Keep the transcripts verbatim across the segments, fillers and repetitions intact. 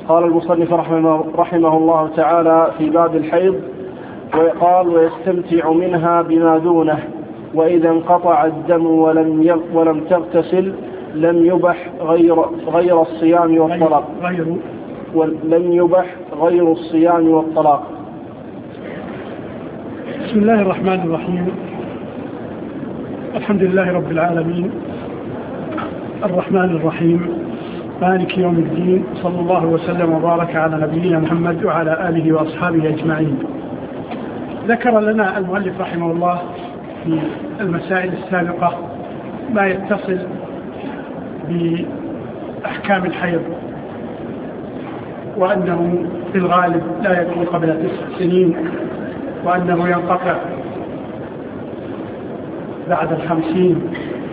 قال المصنف رحمه, رحمه الله تعالى في باب الحيض، وقال ويستمتع منها بما دونه، وإذا انقطع الدم ولم ولم تغتسل لم يبح غير غير الصيام والطلاق غير ولم يبح غير الصيام والطلاق. بسم الله الرحمن الرحيم. الحمد لله رب العالمين، الرحمن الرحيم، مالك يوم الدين، صلى الله وسلم وبارك على نبينا محمد وعلى آله وأصحابه أجمعين. ذكر لنا المؤلف رحمه الله في المسائل السابقة ما يتصل بأحكام الحيض، وأنه في الغالب لا يكون قبل تسع سنين، وأنه ينقطع بعد الخمسين،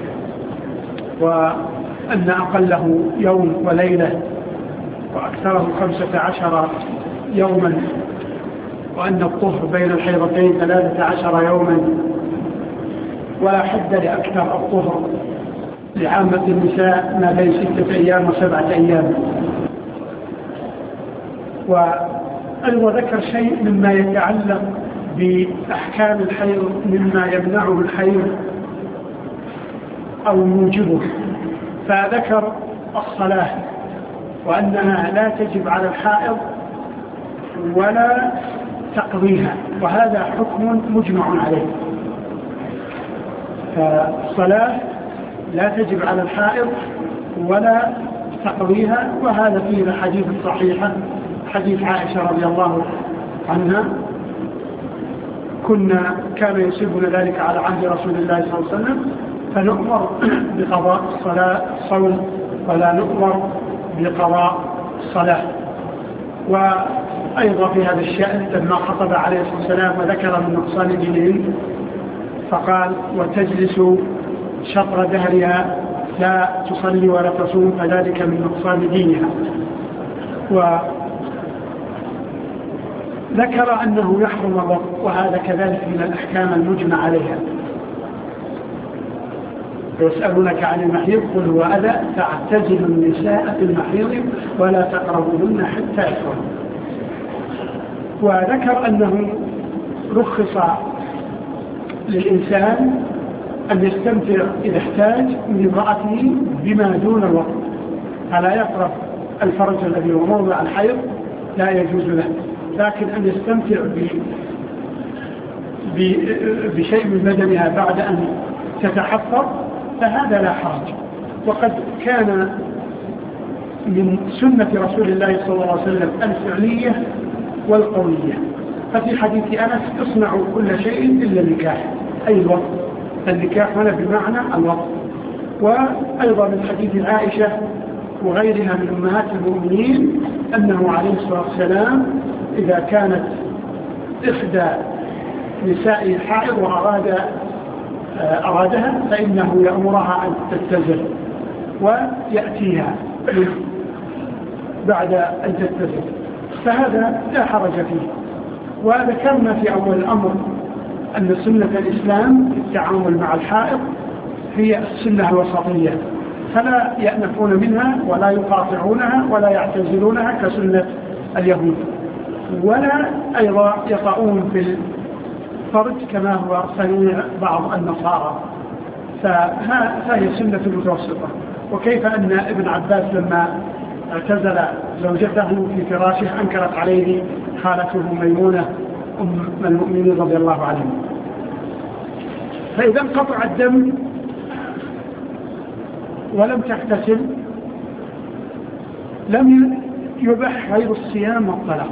وأن أقله يوم وليلة وأكثره خمسة عشر يوما، وأن الطهر بين الحيضتين ثلاثة عشر يوما، ولا حد لأكثر الطهر لعامة النساء ما بين ستة أيام وسبعة أيام. وأيضا ذكر شيء مما يتعلق بأحكام الحيض مما يمنعه الحيض أو يوجبه، فذكر الصلاة وأنها لا تجب على الحائض ولا تقضيها، وهذا حكم مجمع عليه. فالصلاة لا تجب على الحائض ولا تقضيها، وهذا فيه الحديث الصحيحة، حديث عائشة رضي الله عنها: كنا كان يصيبنا ذلك على عهد رسول الله صلى الله عليه وسلم، فنؤمر بقضاء الصلاة الصوم ولا نؤمر بقضاء الصلاة. وأيضا في هذا الشأن لما خطب عليه الصلاة والسلام وذكر من نقصان دينهم فقال: وتجلس شطر دهرها لا تصلي ولا تصوم فذلك من نقصان دينها. وذكر أنه يحرم الوقت، وهذا كذلك من الأحكام المجمع عليها. يسألونك عن المحيض قل هو أذى فاعتزلوا النساء في المحيض ولا تقربوهن حتى يطهرن. وذكر أنه رخص للإنسان أن يستمتع إذا احتاج من امرأته بما دون الوقت، فلا يقرب الفرج الذي هو موضع الحيض، لا يجوز له، لكن أن يستمتع بشيء من بدنها بعد أن تتحفظ فهذا لا حرج. وقد كان من سنة رسول الله صلى الله عليه وسلم الفعلية والقولية، ففي حديث أنس: اصنعوا كل شيء إلا النكاح، أي الوقت. النكاح هنا بمعنى الوقت. وأيضا من حديث عائشة وغيرها من أمهات المؤمنين أنه عليه الصلاة والسلام إذا كانت إحدى نساء حائض وأراد أرادها فإنه يأمرها أن تتزل ويأتيها بعد أن تتزل، فهذا لا حرج فيه. وذكرنا في أول الأمر أن سنة الإسلام في التعامل مع الحائض هي السنة الوسطية، فلا يأنفون منها ولا يقاطعونها ولا يعتزلونها كسنة اليهود، ولا أيضا يطعون في الفرج كما هو صنيع بعض النصارى، فهي سنة متوسطة. وكيف أن ابن عباس لما اعتزل زوجته في فراشه أنكرت عليه خالته ميمونة أم المؤمنين رضي الله عنهم. فإذا انقطع الدم ولم تغتسل لم يبح غير الصيام والطلاق.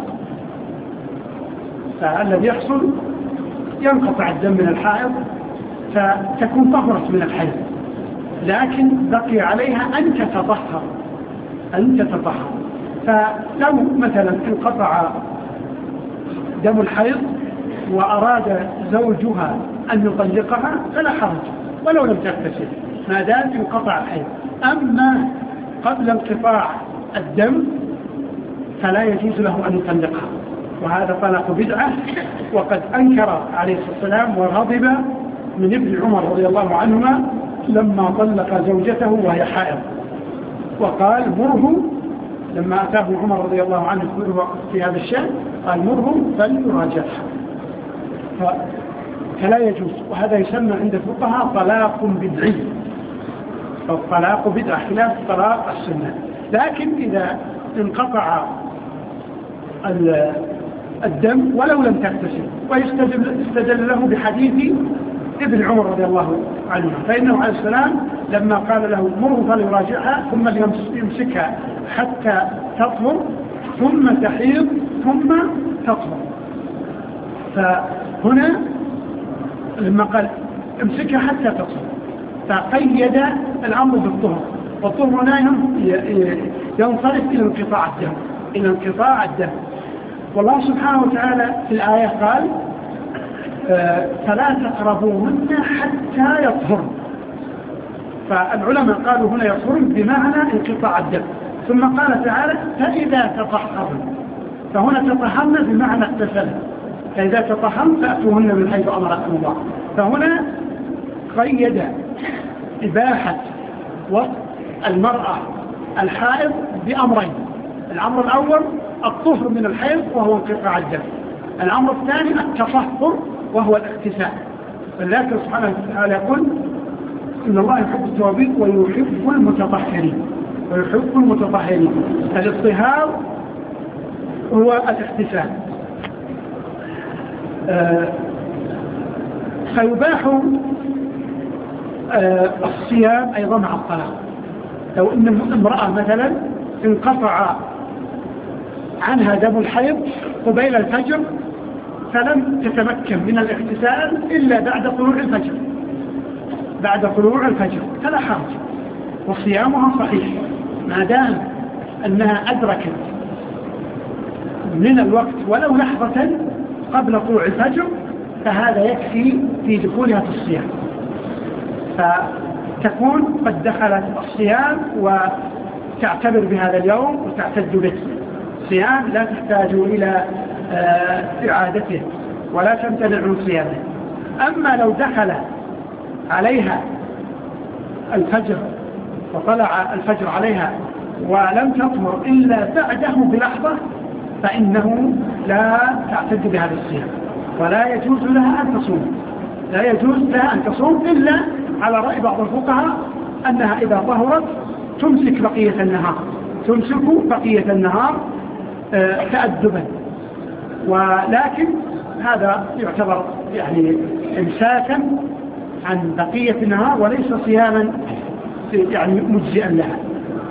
فالذي يحصل ينقطع الدم من الحائض فتكون طهرت من الحيض، لكن بقي عليها أن تتطهر أن تتطهر فلو مثلا انقطع دم الحيض وأراد زوجها أن يطلقها فلا حرج ولو لم تغتسل ما دام انقطع الحيض. أما قبل انقطاع الدم فلا يجوز له أن يطلقها، وهذا طلاق بدعة. وقد أنكر عليه الصلاة والسلام وغضب من ابن عمر رضي الله عنهما لما طلق زوجته وهي حائض، وقال: مره لما أتاه عمر رضي الله عنه في هذا الشأن قال مرهم فليراجعها، فلا يجوز. وهذا يسمى عند الفقهاء طلاق بدعي، فالطلاق بدعة خلاف طلاق السنة. لكن إذا انقطع الدم ولو لم تغتسل، ويستدل له بحديث ابن عمر رضي الله عنه، فإنه عليه السلام لما قال له مره فليراجعها ثم يمسكها حتى تطهر ثم تحيض ثم تطهر. فهنا لما قال امسكها حتى تطهر فقيد الأمر بالطهر، والطهر هنا ينصرف إلى انقطاع الدم إلى انقطاع الدم. والله سبحانه وتعالى في الآية قال آه فلا تقربوهن حتى يطهر، فالعلماء قالوا هنا يطهر بمعنى انقطاع الدم. ثم قال تعالى فإذا تطهرن، فهنا تطهرن بمعنى اغتسل، فإذا تطهرن فأتوهن من حيث أمركم الله. فهنا قيد إباحة وطء المرأة الحائض بأمرين: الأمر الأول الطهر من الحيض وهو انقطاع الدم، الأمر الثاني التطهر وهو الاغتسال. فالله سبحانه وتعالى يقول إن الله يحب التوابين ويحب المتطهرين ويحب المتطهرين. الاطهار هو الاغتسال. آه فيباح آه الصيام أيضا مع الطلاق. لو أن امرأة مثلا انقطع عنها دم الحيض قبيل الفجر فلم تتمكن من الاغتسال إلا بعد طلوع الفجر بعد طلوع الفجر فلا حرج، وصيامها صحيح ما دام أنها أدركت من الوقت ولو لحظة قبل طلوع الفجر، فهذا يكفي في دخولها في الصيام، فتكون قد دخلت الصيام وتعتبر بهذا اليوم وتعتد به. صيام لا تحتاج إلى إعادته ولا تمتنع من صيامه. أما لو دخل عليها الفجر وطلع الفجر عليها ولم تطهر إلا بعده بلحظة فإنه لا تعتد بهذا الصيام ولا يجوز لها أن تصوم لا يجوز لها أن تصوم إلا على رأي بعض الفقهاء أنها إذا طهرت تمسك بقية النهار تمسك بقية النهار تأدبا، ولكن هذا يعتبر يعني إمساكا عن بقية النهار وليس صياما يعني مجزئا لها.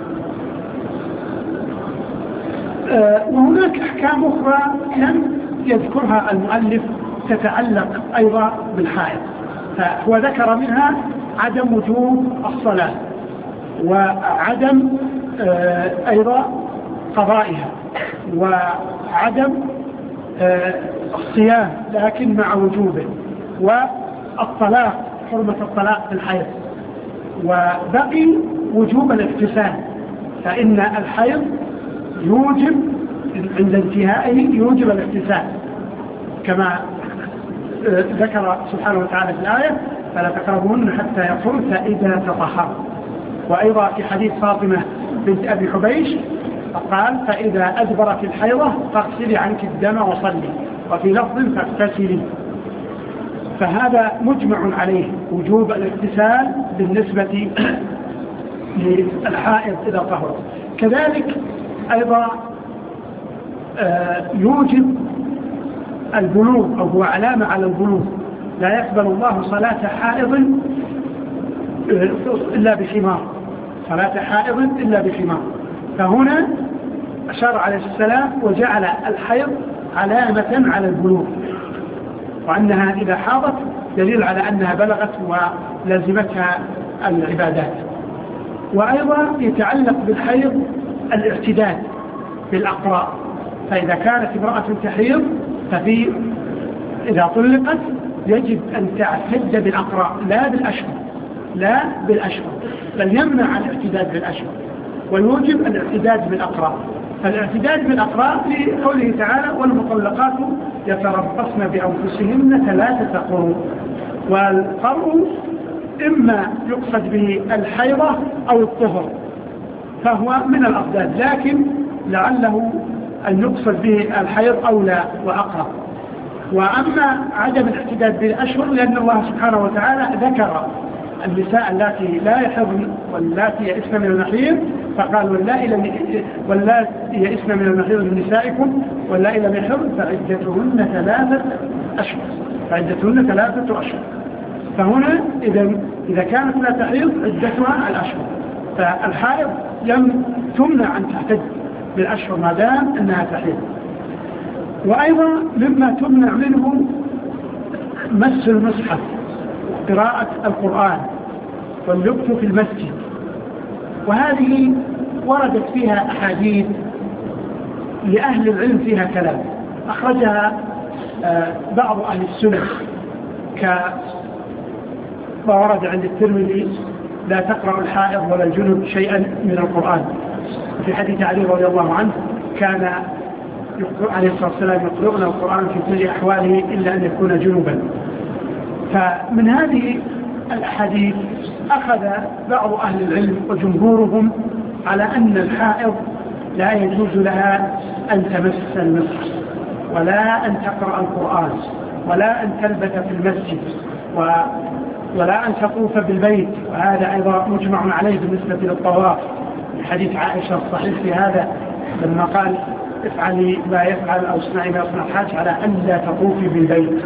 وهناك أحكام أخرى لم يذكرها المؤلف تتعلق أيضا بالحائض، فهو ذكر منها عدم وجوب الصلاة وعدم أيضا قضائها وعدم الصيام لكن مع وجوبه، والطلاق حرمة الطلاق في الحيض، وبقي وجوب الاغتسال، فإن الحيض يوجب عند انتهائه يوجب الاغتسال كما ذكر سبحانه وتعالى في الآية فلا تقربوهن حتى يطهرن فإذا تطهرن. وأيضا في حديث فاطمة بنت أبي حبيش قال فإذا أدبرت الحيضة فاغسلي عنك الدم وصلي، وفي لفظ فاغتسلي. فهذا مجمع عليه وجوب الاغتسال بالنسبة للحائض إذا طهرت. كذلك أيضا يوجب البلوغ أو هو علامة على البلوغ، لا يقبل الله صلاة حائض إلا بخمار صلاة حائض إلا بخمار. فهنا أشار عليه السلام وجعل الحيض علامة على البلوغ، وأنها إذا حاضت دليل على أنها بلغت ولازمتها العبادات. وأيضا يتعلق بالحيض الاعتداد بالأقراء، فإذا كانت امرأة تحيض ففي إذا طلقت يجب أن تعتد بالأقراء لا بالأشهر لا بالأشهر بل يمنع الاعتداد بالأشهر ويوجب الاعتداد بالأقراء. فالاعتداد بالأقراء لقوله تعالى والمطلقات يتربصن بأنفسهن ثلاثة قروء، والقرء إما يقصد به الحيضة أو الطهر فهو من الأضداد، لكن لعله أن يقصد به الحيض أولى وأقرب. وأما عدم الاحتداد بالأشهر لأن الله سبحانه وتعالى ذكر النساء اللاتي لا يحضن واللاتي يئسن من المحيض فقال واللاتي يئسن من المحيض من نسائكم واللاتي لم يحضن فعدتهن ثلاثة أشهر فعدتهن ثلاثة أشهر. فهنا إذا إذا كانت لا تحيض عدتها الأشهر، فالحائض لم تمنع أن تعتد بالأشهر ما دام أنها تحيض. وأيضا مما تمنع منه مس المصحف، قراءة القرآن واللبث في المسجد، وهذه وردت فيها أحاديث لأهل العلم فيها كلام أخرجها بعض أهل السنة كما ورد عند الترمذي لا تقرأ الحائض ولا الجنب شيئا من القرآن. في حديث علي رضي الله عنه كان عليه الصلاة والسلام يقرؤنا القرآن في كل أحواله إلا أن يكون جنوبا. فمن هذه الأحاديث أخذ بعض أهل العلم وجمهورهم على أن الحائض لا يجوز لها أن تمس المصحف ولا أن تقرأ القرآن ولا أن تلبث في المسجد ولا أن تطوف بالبيت، وهذا أيضا مجمع عليه بالنسبة للطواف. حديث عائشة الصحيح في هذا لما قال افعلي ما يفعل أو اصنعي ما يصنع الحاج على أن لا تطوفي بالبيت.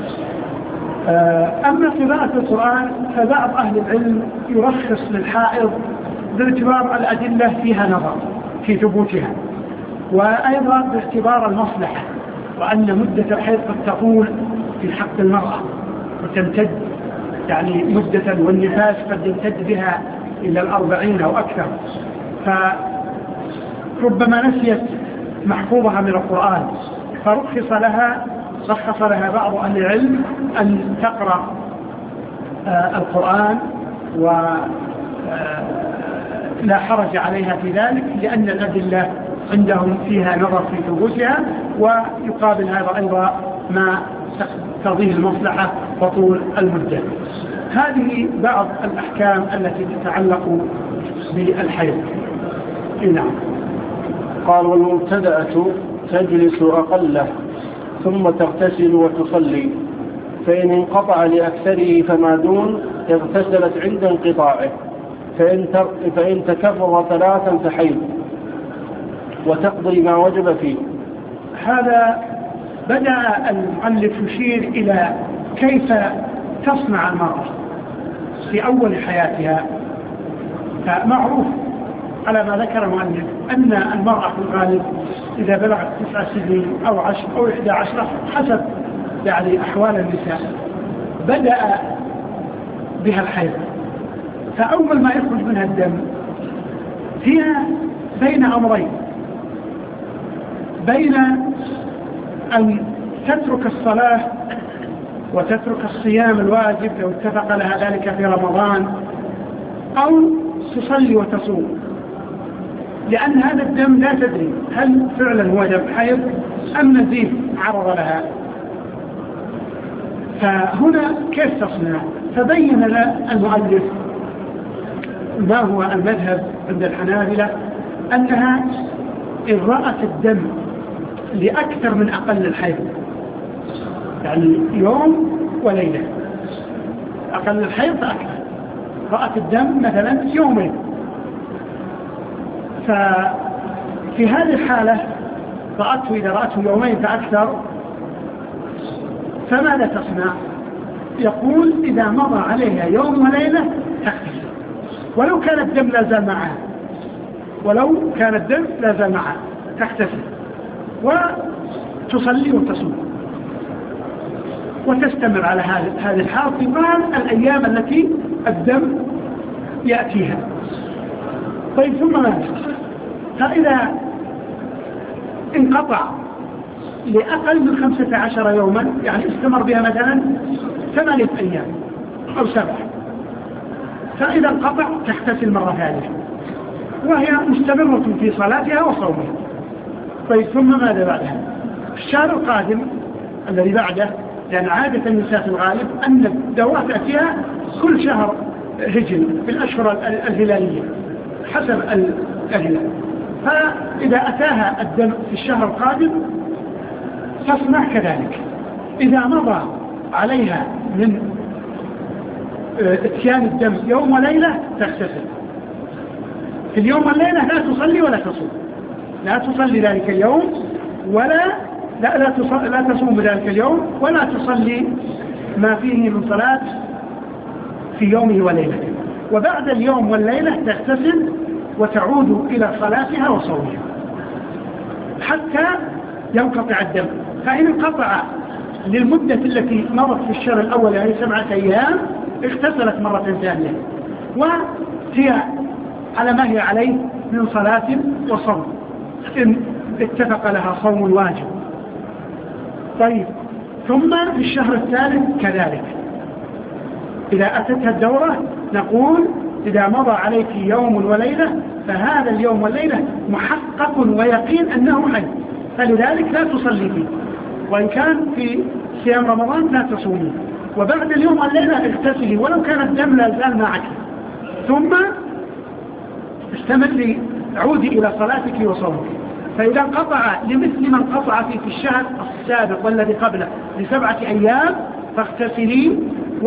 أما قراءة القرآن فبعض أهل العلم يرخص للحائض باعتبار الأدلة فيها نظر في ثبوتها، وأيضا باعتبار المصلحة، وأن مدة الحيض قد تطول في حق المرأة وتمتد يعني مدة، والنفاس قد يمتد بها إلى الأربعين أو أكثر، فربما نسيت محفوظها من القرآن فرخص لها رخص لها بعض أهل العلم أن تقرأ آه القرآن ولا آه حرج عليها في ذلك، لأن الأدلة عندهم فيها نظر في ثبوتها، ويقابل هذا أيضا ما تقتضيه المصلحة وطول المدة. هذه بعض الأحكام التي تتعلق بالحيض. نعم. قال والمبتدأة تجلس أقله ثم تغتسل وتصلي، فإن انقطع لأكثره فما دون اغتسلت عند انقطاعه، فإن, فإن تكرر ثلاثا فحيض وتقضي ما وجب فيه. هذا بدأ المؤلف يشير إلى كيف تصنع المرأة في أول حياتها. فمعروف على ما ذكر المؤلف أن المرأة في الغالب إذا بلغت تسع سنين أو عشر أو إحدى عشرة حسب يعني أحوال النساء بدأ بها الحيض. فأول ما يخرج منها الدم فيها بين أمرين، بين أن تترك الصلاة وتترك الصيام الواجب لو اتفق لها ذلك في رمضان، أو تصلي وتصوم، لأن هذا الدم لا تدري هل فعلا هو دم حيض أم نزيف عرض لها. فهنا كيف تصنع؟ فبين لنا المؤلف ما هو المذهب عند الحنابلة، أنها إن رأت الدم لأكثر من أقل الحيض، يعني يوم وليلة، أقل الحيض فأكثر، رأت الدم مثلا يومين، ففي هذه الحالة رأته إذا رأته يومين فأكثر فماذا تصنع؟ يقول إذا مضى عليها يوم وليلة تغتسل، ولو كان الدم لا زال معها، ولو كان الدم لا زال معها تغتسل وتصلي وتصوم، وتستمر على هذه الحال طوال الأيام التي الدم يأتيها. طيب ثم ماذا؟ فإذا انقطع لأقل من خمسة عشر يوما، يعني استمر بها مثلا ثمانية أيام أو سبعة، فإذا انقطع تغتسل مرة ثانية وهي مستمرة في صلاتها وصومها. طيب ثم ماذا بعدها؟ الشهر القادم الذي بعده، لأن عادة النساء في الغالب أن الدورات تأتيها كل شهر هجري في الأشهر الهلالية حسب الهلال، إذا أتاها الدم في الشهر القادم تصنع كذلك. إذا مضى عليها من اتيان الدم يوم وليلة تغتسل. في اليوم والليلة لا تصلي ولا تصوم، لا تصلي ذلك اليوم ولا لا, لا, تصلي لا تصوم ذلك اليوم ولا تصلي ما فيه من صلاة في يومه وليلته. وبعد اليوم والليلة تغتسل وتعود إلى صلاتها وصومها حتى ينقطع الدم. فإن انقطع للمدة التي مرت في الشهر الأول يعني سبعة أيام اغتسلت مرة ثانية وهي على ما هي عليه من صلاة وصوم إن اتفق لها صوم واجب. طيب ثم في الشهر الثالث كذلك إذا أتتها الدورة نقول إذا مضى عليك يوم وليلة فهذا اليوم والليلة محقق ويقين أنه حي، فلذلك لا تصلي فيه، وإن كان في صيام رمضان لا تصومي. وبعد اليوم والليلة اغتسلي ولو كان الدم لا زال معك، ثم استمري عودي إلى صلاتك وصومك. فإذا انقطع لمثل ما انقطع في الشهر السابق والذي قبله لسبعة أيام فاغتسلي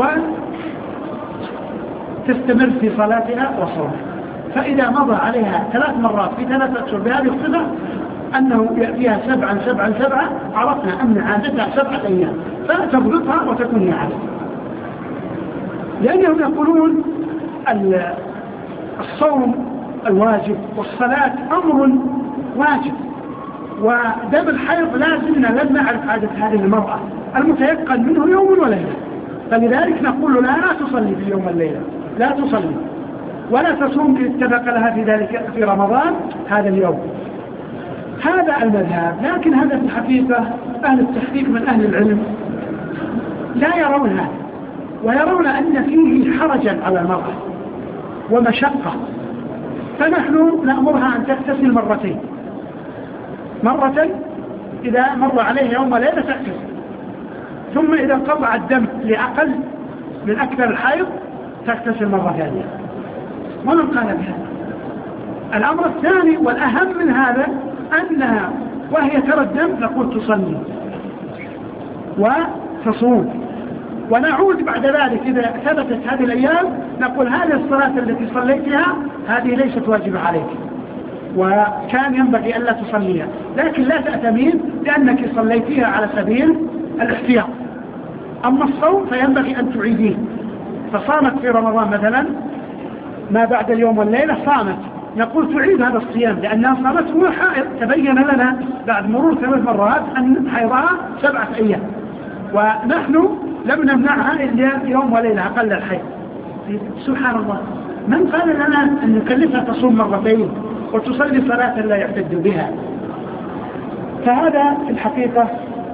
وتستمر في صلاتها وصومها. فإذا مضى عليها ثلاث مرات في ثلاثة أشهر بهذه الصفة أنه يأتيها سبعا سبعا سبعا عرفنا أن عادتها سبعة أيام فتضبطها وتكون هي عادة. لأنهم يقولون الصوم الواجب والصلاة أمر واجب، ودم الحيض لازلنا لم نعرف عادة هذه المرأة المتيقن منه يوم وليلة، فلذلك نقول لها لا تصلي في يوم الليلة، لا تصلي ولا تصوم اتفق لها في ذلك في رمضان هذا اليوم. هذا المذهب، لكن هذا في الحقيقة أهل التحقيق من أهل العلم لا يرون هذا، ويرون أن فيه حرجا على المرأة ومشقة، فنحن نأمرها أن تغتسل مرتين، مرة إذا مر عليها يوم وليلة تغتسل، ثم إذا انقطع الدم لأقل من أكثر الحيض تغتسل مرة ثانية. ومن قال بهذا؟ الأمر الثاني والأهم من هذا أنها وهي ترى الدم نقول تصلي وتصوم، ونعود بعد ذلك إذا ثبتت هذه الأيام نقول هذه الصلاة التي صليتها هذه ليست واجبة عليك وكان ينبغي ألا تصليها، لكن لا تأتمين لأنك صليتها على سبيل الاحتياط. أما الصوم فينبغي أن تعيديه، فصامت في رمضان مثلا ما بعد اليوم والليلة صامت، نقول تعيد هذا الصيام لأنها صامت هو حائض، تبين لنا بعد مرور ثلاث مرات أن حيضها سبعة أيام، ونحن لم نمنعها إلا يوم وليلة أقل الحيض. سبحان الله، من قال لنا أن نكلفها تصوم مرتين وتصلي صلاة لا يعتد بها؟ فهذا في الحقيقة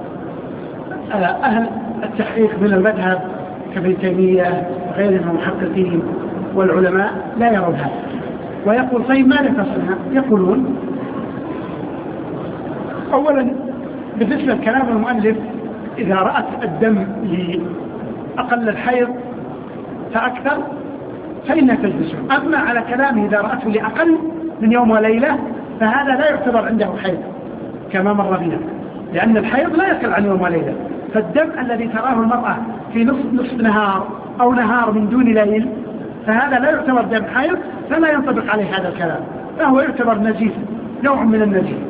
أهل التحقيق من المذهب كابن تيمية وغيرهم من المحققين والعلماء لا يرون هذا. ويقول طيب ماذا تصنع؟ يقولون أولا بالنسبة لكلام المؤلف إذا رأت الدم لأقل الحيض فأكثر فإنها تجلس. أما على كلامه إذا رأته لأقل من يوم وليلة فهذا لا يعتبر عنده حيض كما مر بنا، لأن الحيض لا يقل عن يوم وليلة، فالدم الذي تراه المرأة في نصف, نصف نهار أو نهار من دون ليل فهذا لا يعتبر دم حيض، فلا ينطبق عليه هذا الكلام، فهو يعتبر نزيف، نوع من النزيف.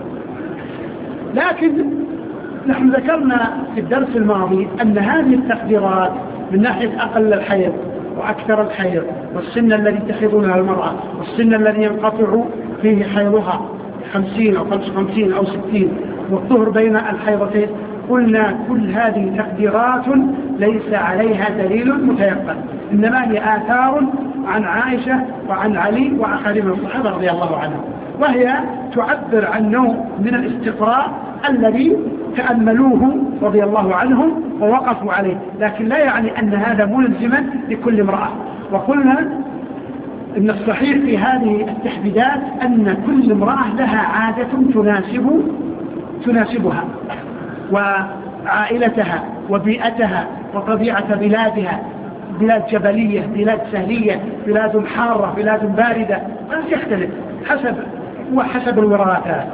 لكن نحن ذكرنا في الدرس الماضي أن هذه التقديرات من ناحية أقل الحيض وأكثر الحيض والسن الذي تحيضونها المرأة والسن الذي ينقطع فيه حيضها خمسين أو خمسة وخمسين أو ستين والطهر بين الحيضتين، قلنا كل هذه تقديرات ليس عليها دليل متيقن، إنما هي آثار عن عائشة وعن علي وآخرين من الصحابة رضي الله عنهم، وهي تعبر عن نوع من الاستقراء الذي تأملوه رضي الله عنهم ووقفوا عليه، لكن لا يعني أن هذا ملزما لكل امرأة. وقلنا إن الصحيح في هذه التحديدات أن كل امرأة لها عادة تناسب تناسبها وعائلتها وبيئتها وطبيعة بلادها، بلاد جبلية، بلاد سهلية، بلاد حارة، بلاد باردة، يختلف حسب وحسب الوراثات.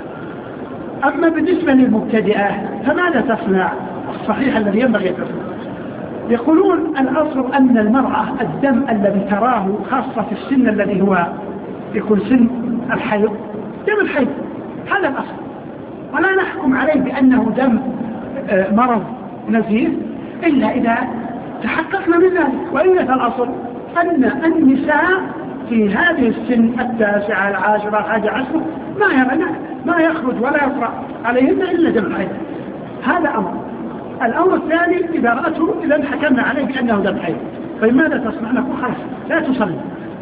أما بالنسبة للمبتدئة فماذا تصنع؟ الصحيح الذي ينبغي تصنع، يقولون الأصل أن المرأة الدم الذي تراه خاصة في السن الذي هو يكون سن الحيض دم الحيض، هذا الأصل، ولا نحكم عليه بأنه دم مرض نزيف إلا إذا تحققنا من ذلك. وإلا فالأصل أن النساء في هذه السن التاسعة العاشرة الحادية عشرة ما يرى ما يخرج ولا يطرأ عليهن إلا دم الحيض، هذا أمر. الأمر الثاني إذا رأته إذا حكمنا عليه بأنه دم حيض، فماذا تصنع؟ نقول خلاص لا تصلي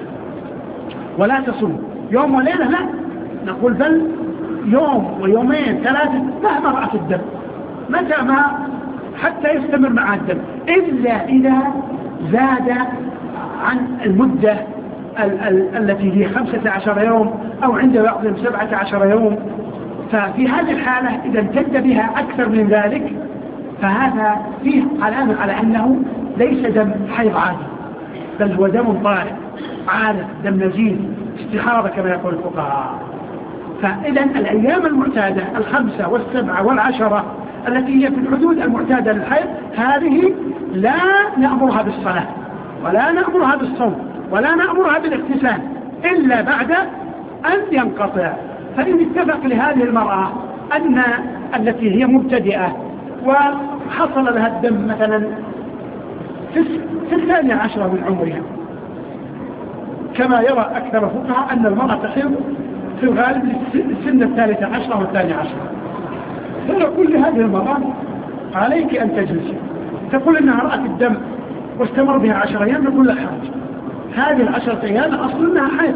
ولا تصوم يوم وليلة، لا نقول بل يوم ويومين ثلاثة مهما رأت الدم، متى ما حتى يستمر مع الدم، إلا إذا زاد عن المدة ال ال التي هي خمسة عشر يوم أو عند بعضهم سبعة عشر يوم. ففي هذه الحالة إذا امتد بها أكثر من ذلك فهذا فيه علامة على أنه ليس دم حيض عادي، بل هو دم طارئ عارف، دم نزيف، استحاضة كما يقول الفقهاء. فإذا الأيام المعتادة الخمسة والسبعة والعشرة التي هي في الحدود المعتادة للحيض هذه لا نأمرها بالصلاة ولا نأمرها بالصوم ولا نأمرها بالاغتسال إلا بعد أن ينقطع. فإن اتفق لهذه المرأة أن التي هي مبتدئة وحصل لها الدم مثلا في الثانية عشرة من عمرها، كما يرى أكثر الفقهاء أن المرأة تحيض في الغالب السن الثالثة عشرة والثانية عشرة، فنقول لهذه المرأة عليك أن تجلسي. تقول إنها رأت الدم واستمر بها عشر أيام، نقول لها حرج، هذه العشرة أيام أصل إنها حيض،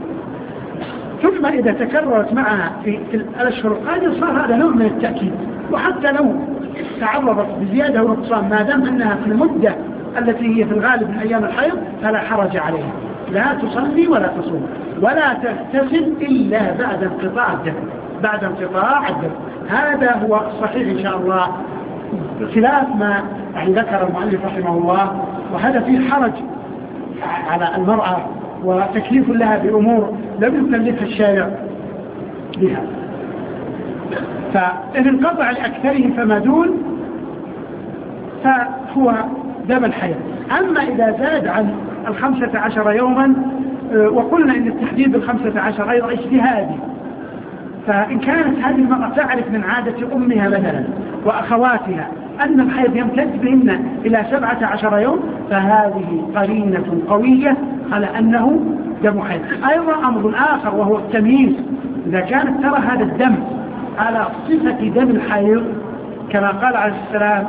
ثم إذا تكررت معها في الأشهر القادمة صار هذا نوع من التأكيد. وحتى لو تعرضت بزيادة أو نقصان ما دام أنها في المدة التي هي في الغالب من أيام الحيض فلا حرج عليها، لا تصلي ولا تصوم ولا تغتسل إلا بعد انقطاع الدم، بعد انقطاع الدم. هذا هو الصحيح إن شاء الله، خلاف ما يعني ذكر المؤلف رحمه الله، وهذا فيه حرج على المرأة وتكليف لها بأمور لم يكلفها الشارع بها. فإن انقطع لأكثره فما دون فهو دم الحيض. أما إذا زاد عن الخمسة عشر يوما، وقلنا إن التحديد بالخمسة عشر أيضا اجتهادي، فإن كانت هذه المرأة تعرف من عادة أمها مثلا وأخواتها أن الحيض يمتد بهن إلى سبعة عشر يوم فهذه قرينة قوية على أنه دم حيض. أيضا أمر آخر وهو التمييز، إذا كانت ترى هذا الدم على صفة دم الحيض كما قال عليه السلام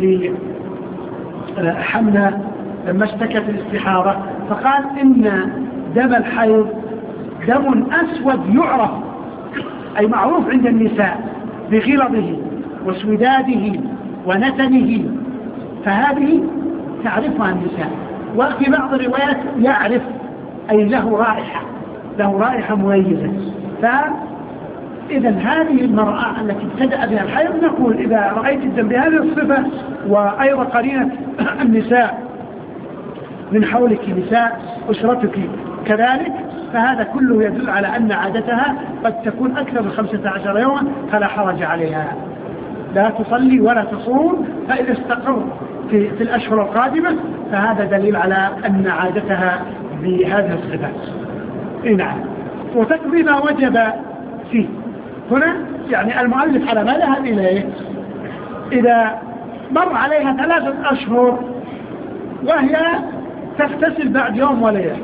لحمنا لما اشتكت الاستحارة فقال إن دم الحيض دم أسود يعرف، أي معروف عند النساء بغلظه وسوداده ونتنه، فهذه تعرفها النساء. وفي بعض الروايات يعرف أي له رائحة، له رائحة مميزة. فإذا هذه المرأة التي ابتدأ بها الحيض نقول إذا رأيت الدم بهذه الصفة، وأيضا قرينة النساء من حولك نساء أسرتك كذلك، فهذا كله يدل على أن عادتها قد تكون أكثر من خمسة عشر يوما فلا حرج عليها، لا تصلي ولا تصوم. فإذا استقر في, في الأشهر القادمة فهذا دليل على أن عادتها بهذه الصفات. نعم. وتقضي ما وجب فيه هنا، يعني المؤلف على ما ذهب إليه إذا مر عليها ثلاثة أشهر وهي تغتسل بعد يوم وليلة،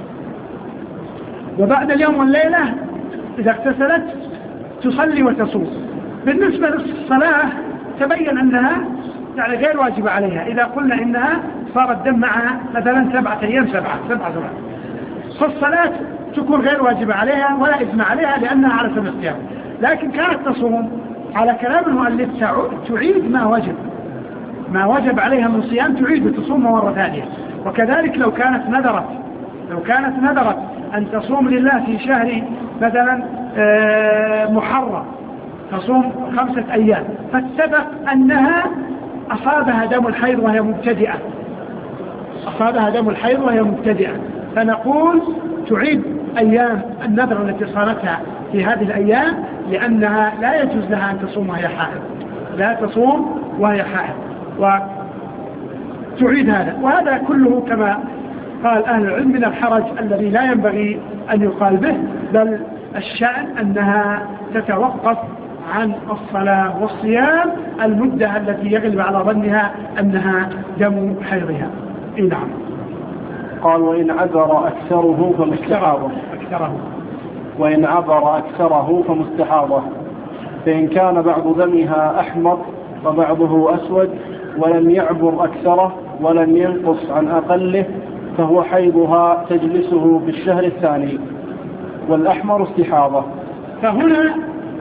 وبعد اليوم والليلة إذا اغتسلت تصلي وتصوم. بالنسبة للصلاة تبين أنها يعني غير واجبة عليها، إذا قلنا إنها صار الدم معها مثلا سبعة أيام سبعة سبعة سبعة فالصلاة تكون غير واجبة عليها ولا إثم عليها لأنها على سبيل الاختيار. لكن كانت تصوم على كلام المؤلف تعيد ما وجب، ما وجب عليها من صيام تعيد وتصوم مرة ثانية. وكذلك لو كانت نذرت لو كانت نذرت أن تصوم لله في شهر مثلا محرم تصوم خمسة أيام، فاتفق أنها أصابها دم الحيض وهي مبتدئة أصابها دم الحيض وهي مبتدئة فنقول تعيد أيام النذر التي صارتها في هذه الأيام لأنها لا يجوز لها أن تصوم وهي حائض، لا تصوم وهي حائض وتعيد هذا. وهذا كله كما قال أهل العلم من الحرج الذي لا ينبغي أن يقال به، بل الشأن أنها تتوقف عن الصلاة والصيام المدة التي يغلب على ظنها أنها دم حيضها. إيه نعم. قال وإن عبر أكثره فمستحاضة أكثره وإن عبر أكثره فمستحاضة، فإن كان بعض دمها أحمر وبعضه أسود ولم يعبر أكثره ولم ينقص عن أقله فهو حيضها تجلسه في الشهر الثاني، والأحمر استحاضة. فهنا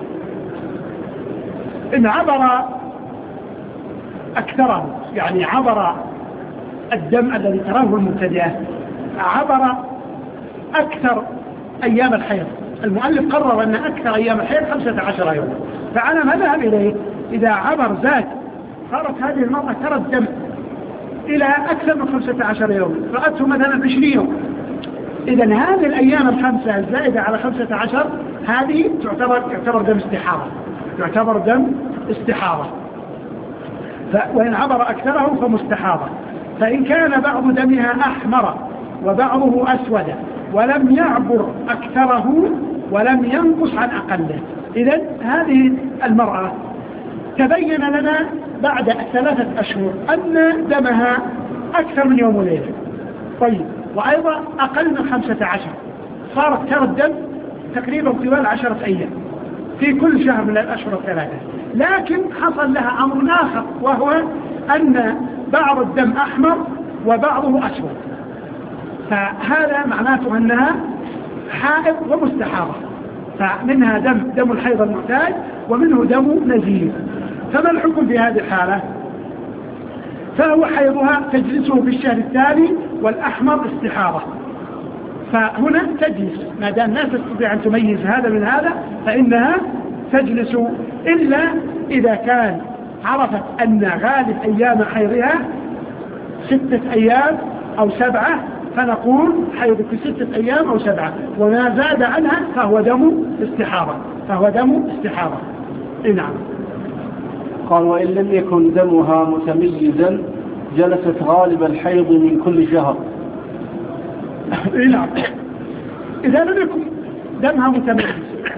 إن عبر أكثره يعني عبر الدم الذي تراه المبتدئة عبر أكثر أيام الحيض. المؤلف قرر أن أكثر أيام الحيض خمسة عشر يوم، فأنا ما ذهب إليه إذا عبر زاد صارت هذه المرأة ترى الدم إلى أكثر من خمسة عشر يوم، رأته مثلا عشرين يوم، إذن هذه الأيام الخمسة الزائدة على خمسة عشر هذه تعتبر تعتبر دم استحاضة تعتبر دم استحاضة. وإن عبر أكثره فمستحاضة. فإن كان بعض دمها أحمر وبعضه أسود ولم يعبر أكثره ولم ينقص عن أقله، إذن هذه المرأة تبين لنا بعد ثلاثة أشهر أن دمها أكثر من يوم وليلة، طيب، وأيضا أقل من خمسة عشر، صارت ترى الدم تقريبا طوال عشرة أيام في كل شهر من الأشهر الثلاثة. لكن حصل لها أمر آخر، وهو أن بعض الدم أحمر وبعضه أسود، فهذا معناته أنها حائض ومستحاضة، فمنها دم دم الحيض المعتاد ومنه دم نزيف. فما الحكم في هذه الحالة؟ فهو حيضها تجلسه في الشهر التالي، والأحمر استحاضة. فهنا تجلس ما دام لا تستطيع أن تميز هذا من هذا فإنها تجلس، إلا إذا كان عرفت أن غالب أيام حيضها ستة أيام أو سبعة، فنقول حيضك ستة أيام أو سبعة، وما زاد عنها فهو دم استحاضة فهو دم استحاضة. نعم. قال وإن لم يكن دمها متميزا جلست غالب الحيض من كل شهر. نعم. إذا لم يكن دمها متميز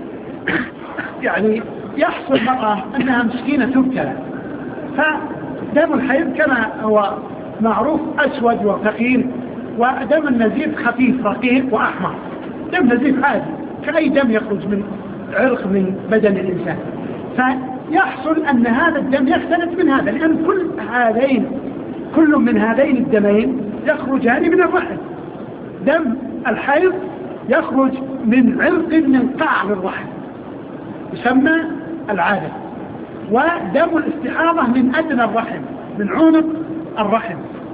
يعني يحصل مرأة أنها مسكينة تبتلى، فدم الحيض كما هو معروف أسود وثقيل، ودم النزيف خفيف رقيق وأحمر. دم نزيف عادي كأي دم يخرج من عرق من بدن الإنسان، فيحصل أن هذا الدم يختلف من هذا، لأن كل هذين كل من هذين الدمين يخرجان من الرحم. دم الحيض يخرج من عرق من قعر الرحم يسمى العادة، ودم الاستحاضة من أدنى الرحم من عنق الرحم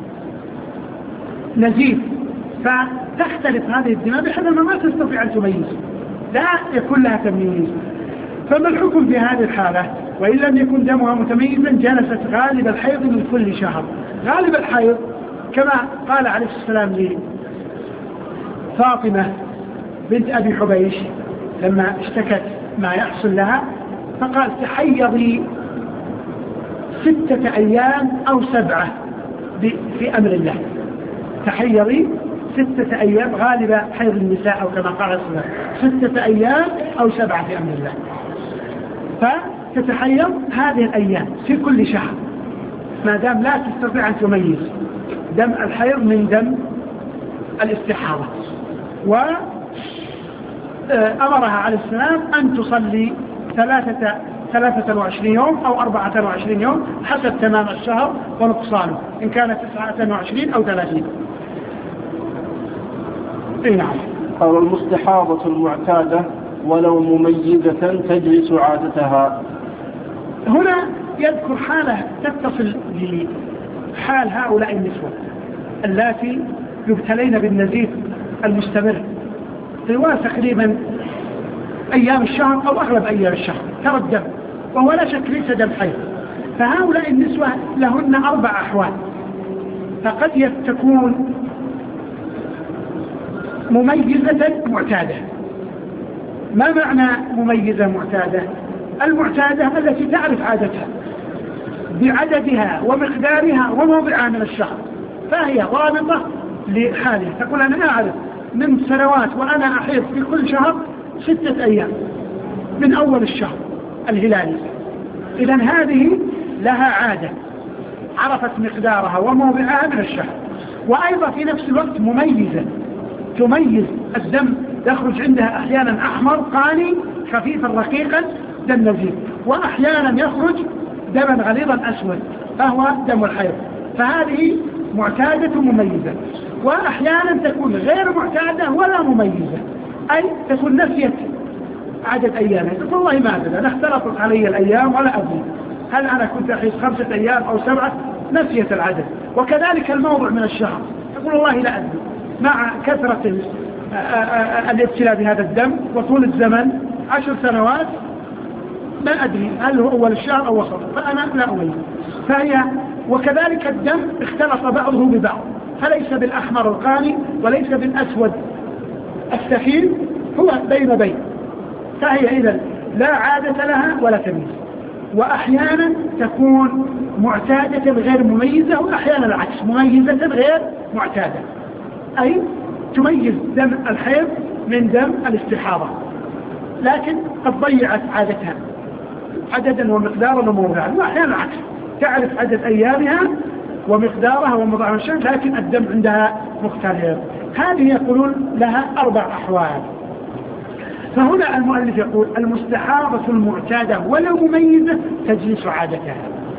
نزيف. فتختلف هذه الدماء بحيث ما تستطيع أن تميز، لا يكون لها تمييز. فما الحكم في هذه الحالة؟ وإن لم يكن دمها متميزا جلست غالب الحيض من كل شهر. غالب الحيض كما قال عليه السلام لفاطمة بنت أبي حبيش لما اشتكت ما يحصل لها، فقال تحيضي ستة أيام أو سبعة في أمر الله. تحيضي ستة أيام، غالب حيض النساء أو كما قال السلام ستة أيام أو سبعة في أمر الله. فتتحيض هذه الأيام في كل شهر ما دام لا تستطيع أن تميز دم الحيض من دم الاستحاضة. وأمرها عليه السلام أن تصلي ثلاثة ثلاثة وعشرين يوم أو أربعة وعشرين يوم حسب تمام الشهر ونقصانه، إن كانت تسعة وعشرين أو ثلاثين. إيه نعم. قال المستحاضة المعتادة ولو مميزة تجلس عادتها. هنا يذكر حالة تتصل بحال هؤلاء النسوة اللاتي يبتلين بالنزيف المستمر طوال تقريبا أيام الشهر أو أغلب أيام الشهر ترى الدم، وهو لا شك ليس دم حيض. فهؤلاء النسوة لهن أربع أحوال، فقد تكون مميزة معتادة ما معنى مميزة معتادة؟ المعتادة التي تعرف عادتها بعددها ومقدارها وموضعها من الشهر، فهي ضابطة لحالها. تقول أنا أعرف من سنوات وأنا أحيض في كل شهر ستة أيام من أول الشهر الهلالي، إذن هذه لها عادة عرفت مقدارها وموضعها من الشهر. وأيضا في نفس الوقت مميزة، تميز الدم يخرج عندها أحيانا أحمر قاني خفيفا رقيقا دم نزيف، وأحيانا يخرج دما غليظا أسود فهو دم الحيض. فهذه معتادة مميزة. وأحيانا تكون غير معتادة ولا مميزة، أي تكون نسيت عدد أيامها، تقول والله ما أدري أنا اختلطت علي الأيام ولا أدري هل أنا كنت أحيض خمسة أيام أو سبعة، نسيت العدد. وكذلك الموضع من الشهر، تقول والله لا أدري مع كثرة الابتلاء بهذا الدم وطول الزمن عشر سنوات ما أدري هل هو أول الشهر أو وسط، فأنا لا أميز. فهي وكذلك الدم اختلط بعضه ببعض، فليس بالأحمر القاني وليس بالأسود السخين، هو بين بين. فهي إذن لا عادة لها ولا تمييز. وأحيانا تكون معتادة غير مميزة، وأحيانا العكس مميزة غير معتادة، أي تميز دم الحيض من دم الاستحاضة، لكن قد ضيعت عادتها عددا ومقدارا وموضعا. وأحيانا العكس تعرف عدد أيامها ومقدارها وموضعها، لكن الدم عندها مختلف. هذه يقولون لها أربع أحوال. فهنا المؤلف يقول المستحاضة المعتادة ولو مميزة تجلس عادتها.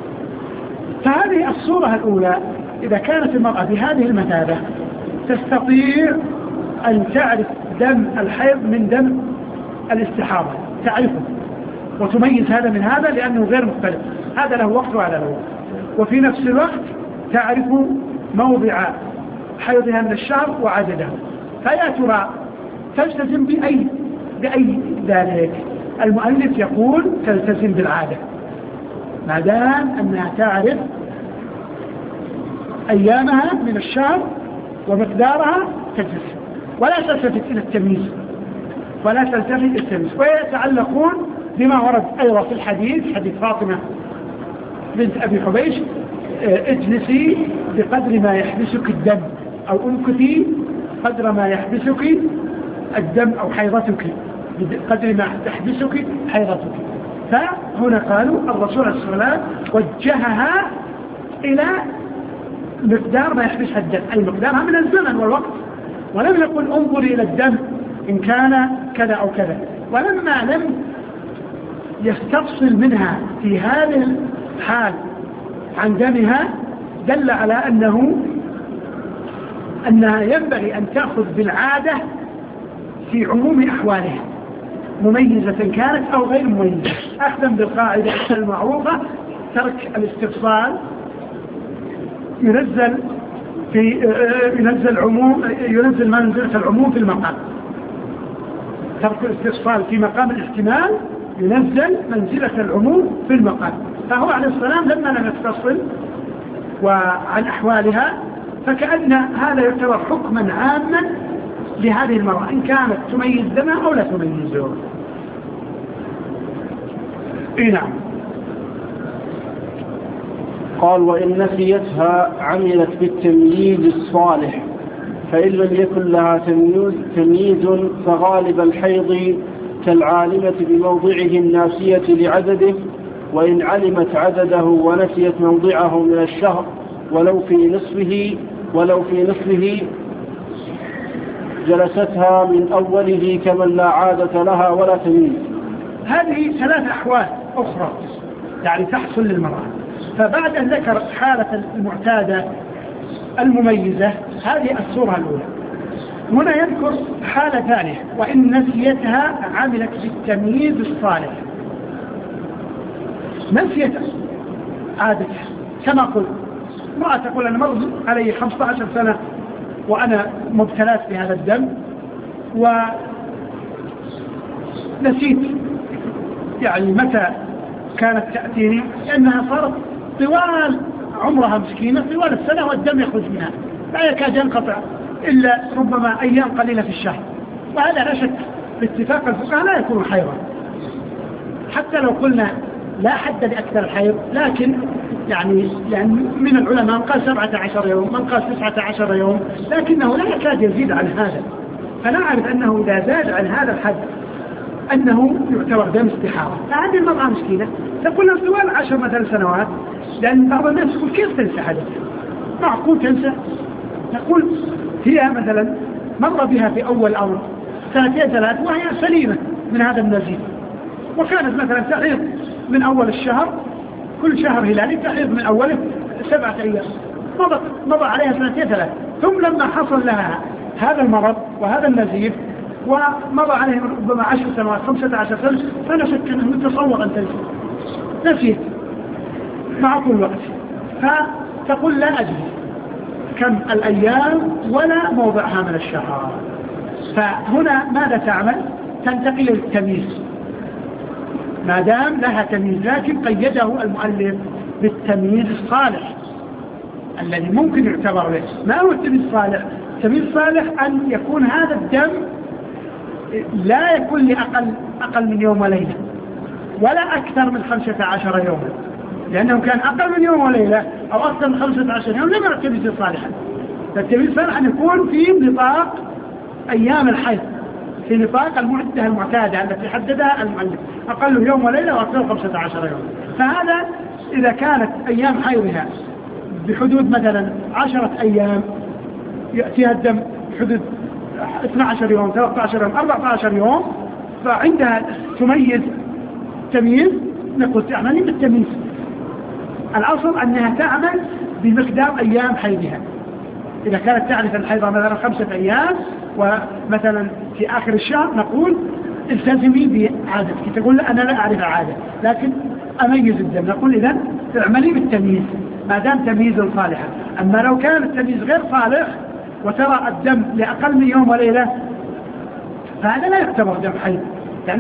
فهذه الصورة الأولى، إذا كانت المرأة بهذه المثابة تستطيع أن تعرف دم الحيض من دم الاستحاضة، تعرفه وتميز هذا من هذا لأنه غير مختلف، هذا له وقت وهذا له وقت. وفي نفس الوقت تعرف موضع حيضها من الشهر وعدده. فيا ترى تلتزم بأي بأي ذلك؟ المؤلف يقول تلتزم بالعادة، ما دام أنها تعرف أيامها من الشهر ومقدارها تجلس، ولا تلتفت إلى التمييز ولا تلتفت إلى التمييز. ويتعلقون بما ورد أيضا في الحديث، حديث فاطمة بنت أبي حبيش، اجلسي بقدر ما يحبسك الدم، أو امكثي قدر ما يحبسك الدم أو حيضتك، بقدر ما تحبسك حيضتك. فهنا قالوا الرسول عليه الصلاة والسلام وجهها إلى مقدار ما يحبسها الدم، أي مقدارها من الزمن والوقت، ولم يقل انظري إلى الدم إن كان كذا أو كذا. ولما لم يستفصل منها في هذه الحال عن دمها دل على أنه أنها ينبغي أن تأخذ بالعادة في عموم أحوالها، مميزة كانت أو غير مميزة، أخذا بالقاعدة المعروفة ترك الاستفصال ينزل في ينزل عموم ينزل منزلة العموم في المقام، ترك الاستفصال في مقام الاحتمال ينزل منزلة العموم في المقام. فهو عليه السلام لما لم يستفصل وعن أحوالها فكأن هذا يعتبر حكما عاما لهذه المرأة إن كانت تميز دمها أو لا تميزه. إيه نعم. قال وإن نسيتها عملت بالتمييز الصالح، فإن لم يكن لها تمييز فغالب الحيض كالعالمة بموضعه الناسية لعدده، وإن علمت عدده ونسيت موضعه من الشهر ولو في نصفه ولو في نصفه جلستها من أوله كمن لا عادة لها ولا تمييز. هذه ثلاث أحوال أخرى يعني تحصل للمرأة. فبعد أن ذكر حالة المعتادة المميزة، هذه الصورة الأولى. هنا يذكر حالة ثانية، وإن نسيتها عملت بالتمييز الصالح. نسيت عادتها كما قلت، امرأة تقول أنا مر علي خمسة عشر سنة وأنا مبتلات بهذا الدم ونسيت يعني متى كانت تأتيني، لأنها صارت طوال عمرها مسكينة طوال السنة والدم يخرج منها لا يكاد ينقطع إلا ربما أيام قليلة في الشهر، وهذا لا شك باتفاق الفقهاء لا يكون حيضا، حتى لو قلنا لا حد لأكثر الحيض، لكن يعني يعني من العلماء من قال سبعة عشر يوم، من قال تسعة عشر يوم، لكنه لا يكاد يزيد عن هذا. فنعرف أنه إذا زاد عن هذا الحد أنه يعتبر دم استحاضة. فهذه المرأة مسكينة تقول لها طوال عشر مثلا سنوات، لأن بعض الناس يقول كيف تنسى حدث؟ معقول تنسى؟ نقول هي مثلا مر بها في أول أمر سنتين ثلاث وهي سليمة من هذا النزيف، وكانت مثلا تحيض من أول الشهر، كل شهر هلالي تحيض من أوله سبعة أيام، مضى مضى عليها سنتين ثلاث، ثم لما حصل لها هذا المرض وهذا النزيف ومضى عليه ربما عشر سنوات خمسة عشر سنة، فنشك أنه متصور أن تنسي، نسيت مع كل وقت. فتقول لا أدري كم الأيام ولا موضعها من الشهر. فهنا ماذا تعمل؟ تنتقل للتمييز ما دام لها تمييز، لكن قيده المؤلف بالتمييز الصالح الذي ممكن يعتبر به. ما هو التمييز الصالح؟ التمييز الصالح أن يكون هذا الدم لا يكون لأقل أقل من يوم وليلة ولا أكثر من خمسة عشر يوما، لأنه كان أقل من يوم وليلة أو أكثر من خمسة عشر يوم لم يكن التمييز صالحا. فالتمييز الصالح أن يكون في نطاق أيام الحيض، في نطاق المعدة المعتادة التي حددها المؤلف، أقل يوم وليلة وأكثر خمسة عشر يوم. فهذا إذا كانت أيام حيضها بحدود مثلا عشرة أيام يأتيها الدم بحدود اثني عشر يوم ثلاثة عشر يوم أربعة عشر يوم، فعندها تميز تمييز، نقول تعمل بالتمييز. الأصل أنها تعمل بمقدار أيام حيضها. إذا كانت تعرف الحيضة مثلا خمسة أيام ومثلا في آخر الشهر نقول التزمي بعادتك، تقول لا أنا لا أعرف عادة لكن أميز الدم، نقول إذن اعملي بالتمييز ما دام تمييز صالحا. أما لو كان التمييز غير صالح وترى الدم لأقل من يوم وليلة فهذا لا يعتبر دم حيض، يعني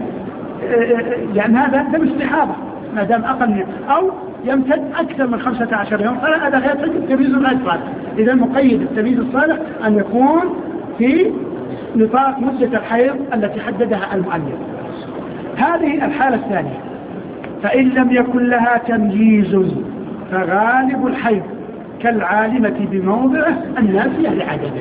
لأن هذا دم استحاضة ما دام أقل من أو يمتد أكثر من خمسة عشر يوم، فلا هذا غير تمييز غير صالح. إذا مقيد التمييز الصالح أن يكون في نطاق مدة الحيض التي حددها المؤلف. هذه الحالة الثانية. فإن لم يكن لها تمييز فغالب الحيض كالعالمة بموضعه الناسية لعدده.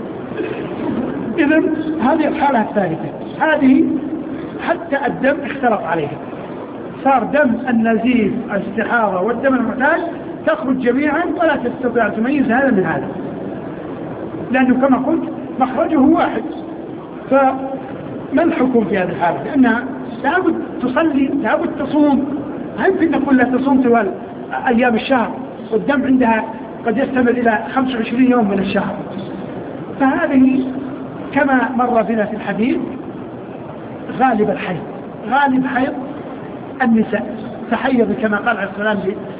إذن هذه الحالة الثالثة، هذه حتى الدم اختلط عليها، صار دم النزيف الاستحاضة والدم المعتاد تخرج جميعا ولا تستطيع تميز هذا من هذا، لأنه كما قلت مخرجه واحد. فما الحكم في هذه الحالة؟ لأنها لابد تصلي، لابد تصوم، يمكن نقول لها تصوم طوال أيام الشهر والدم عندها قد يستمر إلى خمسة وعشرين يوم من الشهر. فهذه كما مر بنا في الحديث غالب الحيض، غالب حيض النساء تحيض كما قال عليه السلام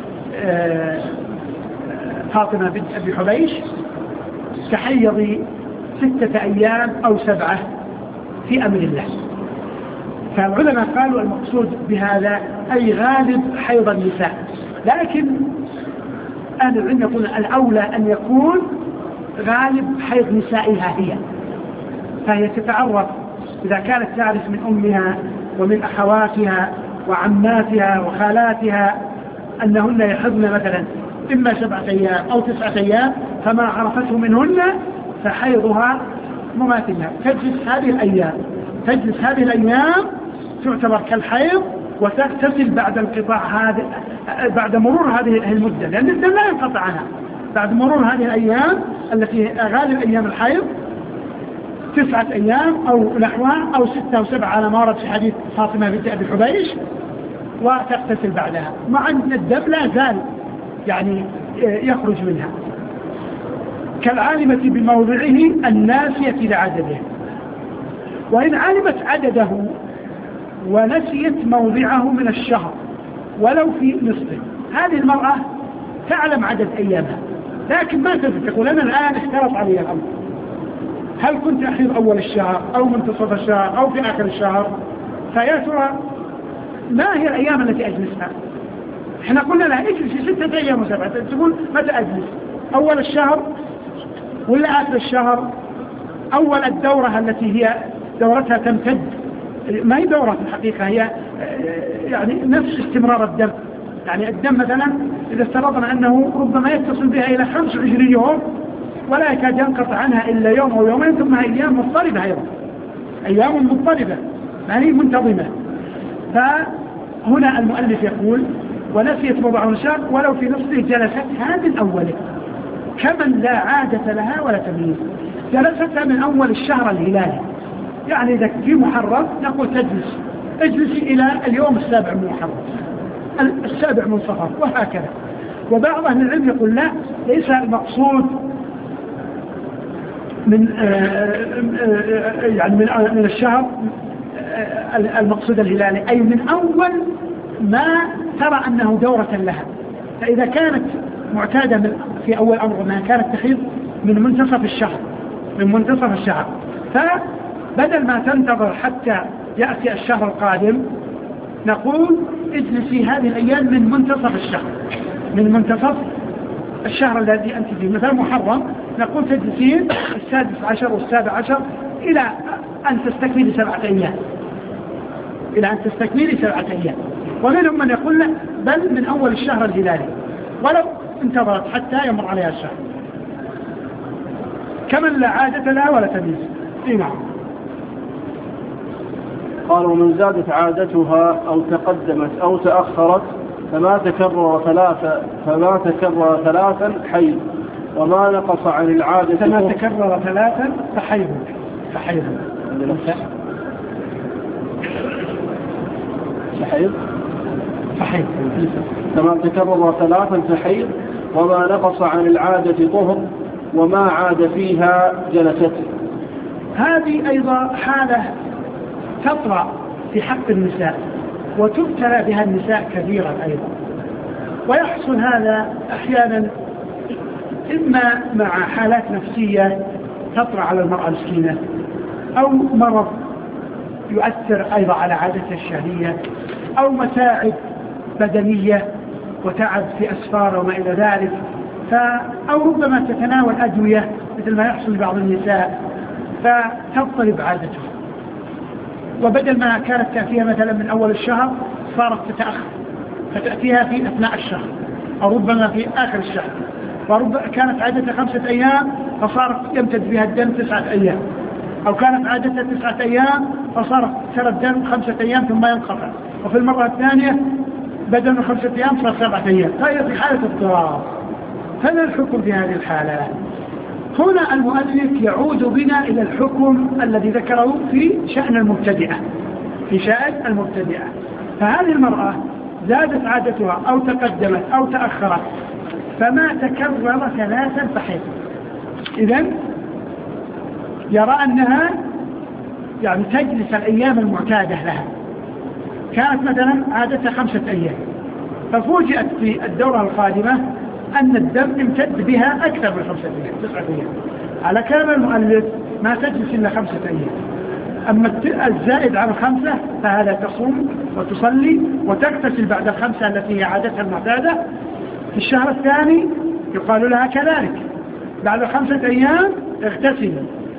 فاطمة بنت أبي حبيش تحيضي ستة أيام أو سبعة في أمر الله. فالعلماء قالوا المقصود بهذا أي غالب حيض النساء، لكن أهل العلم يقول الأولى أن يكون غالب حيض نسائها هي، فهي تتعرف إذا كانت تعرف من أمها ومن أخواتها وعماتها وخالاتها أنهن يحضن مثلا إما سبعة أيام أو تسعة أيام، فما عرفته منهن فحيضها مماثلها، تجلس هذه الأيام تجلس هذه الأيام تعتبر كالحيض وتغتسل بعد انقطاع هذه بعد مرور هذه المدة، لأن الدم لا ينقطع عنها بعد مرور هذه الأيام التي غالب أيام الحيض تسعة أيام أو نحوها أو ستة أو سبعة على ما ورد في حديث فاطمة بنت أبي حبيش، وتغتسل بعدها مع أن الدم لا زال يعني يخرج منها. كالعالمة بموضعه الناسية لعدده، وإن علمت عدده ونسيت موضعه من الشهر ولو في نصفه، هذه المرأة تعلم عدد أيامها لكن ما تدري، تقول أنا الآن اختلط علي الأمر، هل كنت أحيض أول الشهر أو منتصف الشهر أو في آخر الشهر؟ فيا ترى ما هي الأيام التي أجلسها؟ احنا قلنا لها اجلسي ستة أيام وسبعة، تقول متى أجلس؟ أول الشهر ولا آخر الشهر؟ أول الدورة التي هي دورتها تمتد ما هي دورة في الحقيقة، هي يعني نفس استمرار الدم. يعني الدم مثلا إذا افترضنا أنه ربما يتصل بها إلى خمسة وعشرين يوم ولا يكاد ينقطع عنها إلا يوم أو يومين، ثم أيام مضطربة أيضا، أيام مضطربة ما هي منتظمة. فهنا المؤلف يقول ونسيت بضع نساء ولو في نصفه جلستها من أوله كمن لا عادة لها ولا تمييز. جلستها من أول الشهر الهلالي، يعني إذا في محرم نقول تجلس اجلسي إلى اليوم السابع من محرم، السابع من صفر، وهكذا. وبعض أهل العلم يقول لا، ليس المقصود من يعني من الشهر المقصود الهلالي، أي من أول ما ترى أنه دورة لها. فإذا كانت معتادة من في أول أمر أنها كانت تحيض من منتصف الشهر من منتصف الشهر فبدل ما تنتظر حتى يأتي الشهر القادم نقول اجلسي هذه الأيام من منتصف الشهر من منتصف الشهر الذي أنت فيه. مثلا محرم نقول تجلسين السادس عشر والسابع عشر إلى أن تستكملي سبعة أيام إلى أن تستكملي سبعة أيام. ومنهم من يقول لا، بل من أول الشهر الهلالي ولو انتظرت حتى يمر عليها الشهر كمن لا عادة لها ولا تمييز. اي نعم. قال ومن زادت عادتها أو تقدمت أو تأخرت فما تكرر ثلاثة فما تكرر ثلاثا حيض، وما نقص عن العادة فما تكرر ثلاثا فحيض فحيض فحيض فحيض فما تكرر ثلاثا فحيض، وما نقص عن العادة طهر، وما عاد فيها جلست. هذه أيضا حالة تطرأ في حق النساء وتبتلى بها النساء كثيرا أيضا، ويحصل هذا أحيانا إما مع حالات نفسية تطرأ على المرأة المسكينة، أو مرض يؤثر أيضا على عادتها الشهرية، أو متاعب بدنية وتعب في أسفار وما إلى ذلك، أو ربما تتناول أدوية مثل ما يحصل لبعض النساء فتضطرب عادتها، وبدل ما كانت تأتيها مثلا من أول الشهر صارت تتأخر فتأتيها في أثناء الشهر أو ربما في آخر الشهر، وربما كانت عادتها خمسة أيام فصارت يمتد بها الدم تسعة أيام، أو كانت عادتها تسعة أيام فصارت ترى الدم خمسة أيام ثم ينقطع، وفي المرة الثانية بدل من خمسة أيام صار سبعة أيام، فهي في حالة اضطراب. فما الحكم في هذه الحالة؟ هنا المؤلف يعود بنا إلى الحكم الذي ذكره في شأن المبتدئة في شأن المبتدئة. فهذه المرأة زادت عادتها أو تقدمت أو تأخرت فما تكرر ثلاثا فحيض، إذن يرى أنها يعني تجلس الأيام المعتادة لها. كانت مثلا عادتها خمسة أيام ففوجئت في الدورة القادمة أن الدم امتد بها أكثر من خمسة أيام تسعة أيام، على كلام المؤلف ما تجلس إلا خمسة أيام. أما الزائد عن الخمسة فهذا تصوم وتصلي وتغتسل بعد الخمسة التي هي عادتها المعتادة. في الشهر الثاني يقال لها كذلك بعد خمسة أيام اغتسلي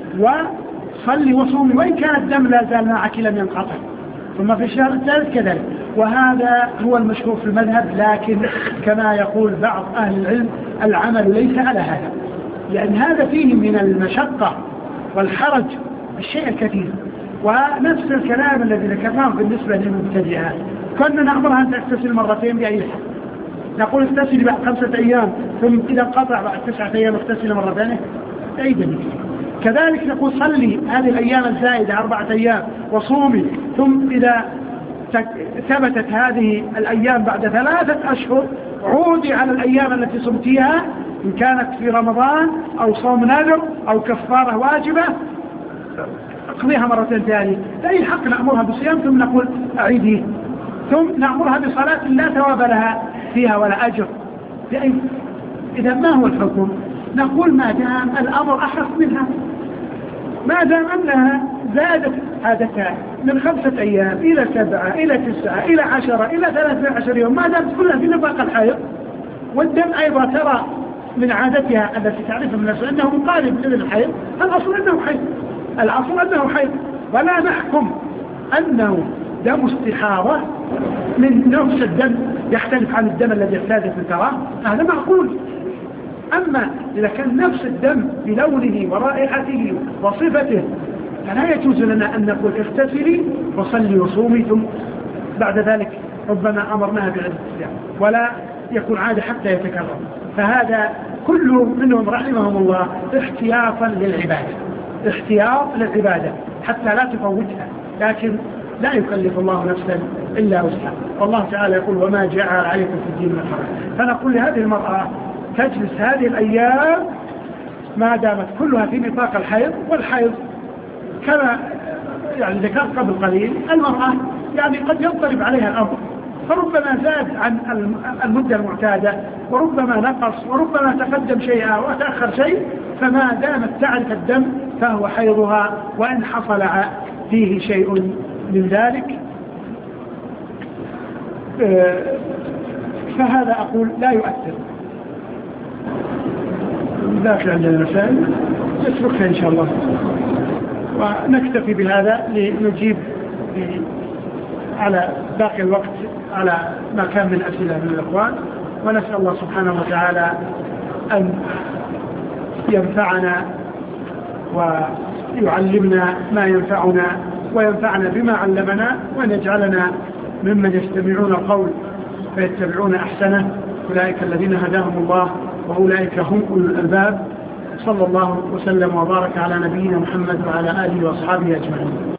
وصلي وصومي وإن كان الدم لا زال معك لم ينقطع، ثم في الشهر الثالث كذلك. وهذا هو المشهور في المذهب، لكن كما يقول بعض أهل العلم العمل ليس على هذا، لأن هذا فيه من المشقة والحرج الشيء الكثير. ونفس الكلام الذي ذكرناه بالنسبة للمبتدئات، كنا نأمرها أن تغتسل مرتين بأي حال، نقول اغتسلي بعد خمسة أيام ثم إذا انقطع بعد تسعة أيام اغتسلي مرة ثانية أي دليل. كذلك نقول صلي هذه الأيام الزائدة أربعة أيام وصومي، ثم إذا ثبتت هذه الأيام بعد ثلاثة أشهر عودي على الأيام التي صمتيها إن كانت في رمضان أو صوم نذر أو كفارة واجبة اقضيها مرتين ثانية. فأي حق نأمرها بصيام ثم نقول أعيديه، ثم نأمرها بصلاة لا ثواب لها فيها ولا أجر. إذا ما هو الحكم؟ نقول ما دام الأمر أحرص منها، ما دام أنها زادت عادتها من خمسة أيام إلى سبعة إلى تسعة إلى عشرة إلى ثلاثة عشر يوم، ما دام كلها في نطاق الحيض، والدم أيضا ترى من عادتها التي تعرف من نفسه أنه مقارب للحيض، الأصل أنه حيض الأصل أنه حيض ولا نحكم أنه دم استحاضة من نفس الدم يختلف عن الدم الذي اعتادت تراه، هذا معقول. أما إذا كان نفس الدم بلونه ورائحته وصفته فلا يجوز لنا أن نقول اغتسلي وصلي وصومي ثم بعد ذلك ربما أمرناها بالاغتسال ولا يكون عادة حتى يتكرر. فهذا كله منهم رحمهم الله احتياطا للعبادة، احتياط للعبادة حتى لا تفوتها، لكن لا يكلف الله نفسا إلا وسعها. والله تعالى يقول وما جعل عليكم في الدين من حرج. فنقول لهذه المرأة تجلس هذه الأيام ما دامت كلها في نطاق الحيض، والحيض كما يعني ذكرت قبل قليل المرأة يعني قد يضطرب عليها الأمر، فربما زاد عن المدة المعتادة وربما نقص وربما تقدم شيئا وتأخر شيء، فما دامت تعرف الدم فهو حيضها، وإن حصل فيه شيء من ذلك فهذا أقول لا يؤثر. داخل عندنا مسائل نتركها إن شاء الله ونكتفي بهذا لنجيب على باقي الوقت على ما كان من أسئلة من الأخوان، ونسأل الله سبحانه وتعالى أن ينفعنا ويعلمنا ما ينفعنا وينفعنا بما علمنا، وأن يجعلنا ممن يستمعون القول فيتبعون أحسنه، أولئك الذين هداهم الله وأولئك هم أولو الألباب. صلى الله وسلم وبارك على نبينا محمد وعلى آله وأصحابه أجمعين.